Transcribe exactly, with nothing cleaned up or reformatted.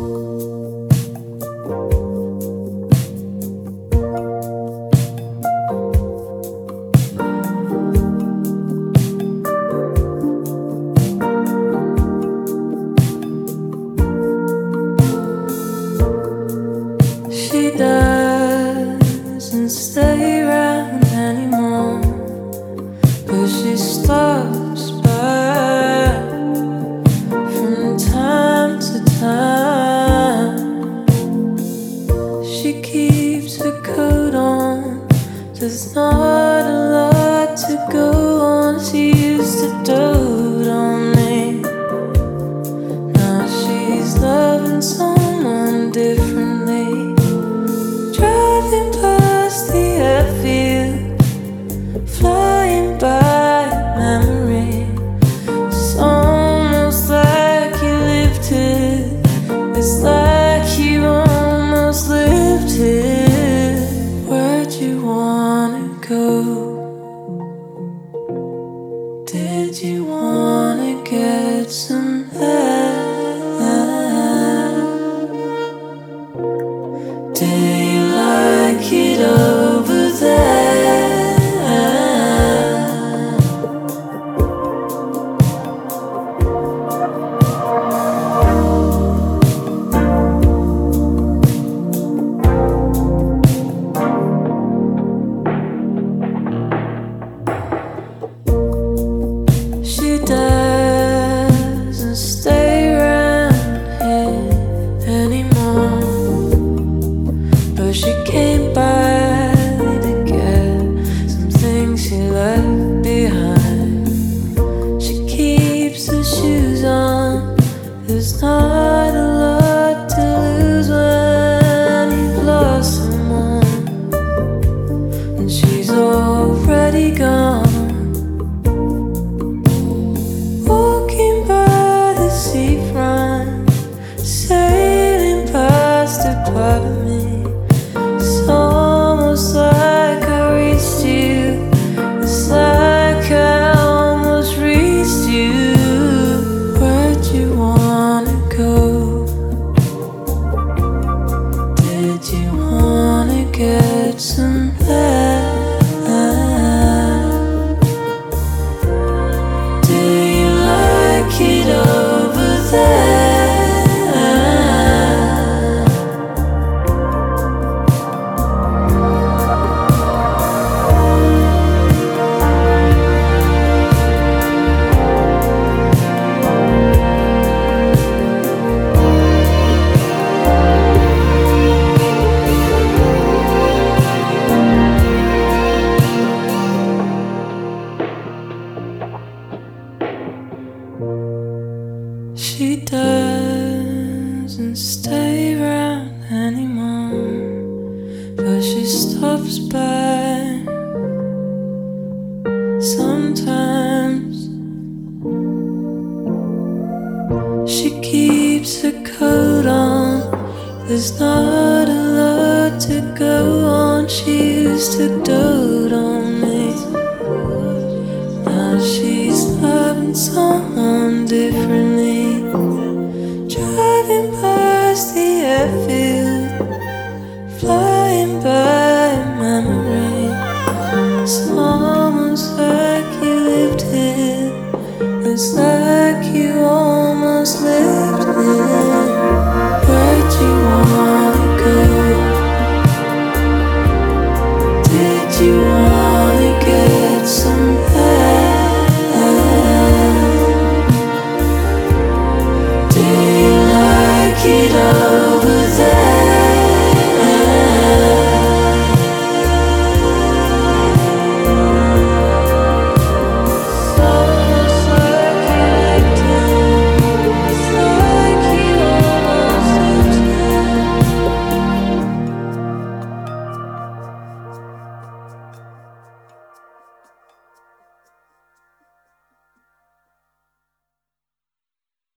She doesn't stay around anymore, but she stops by from time to time. She keeps her coat on, there's not a lot to go on. She used to dote on me, now she's loving someone differently. Driving past the airfield, flying by memory. It's almost like you lived it. It's like you almost lived it. Where'd you wanna go? Did you wanna get some air? Do you like it over there? She doesn't stay around here anymore, but she came by to get some things she left behind. She keeps her shoes on, there's not a lot to lose when you've lost someone, and she's already gone. Walking by the seafront, sailing past a part of me. It's almost like I reached you. It's like I almost reached you. Where'd you wanna go? Did you wanna get some air? Do you like it over there? She doesn't stay around anymore, but she stops by sometimes. She keeps her coat on, there's not a lot to go on. She used to dote on me, now she's loving someone differently. Driving past the airfield,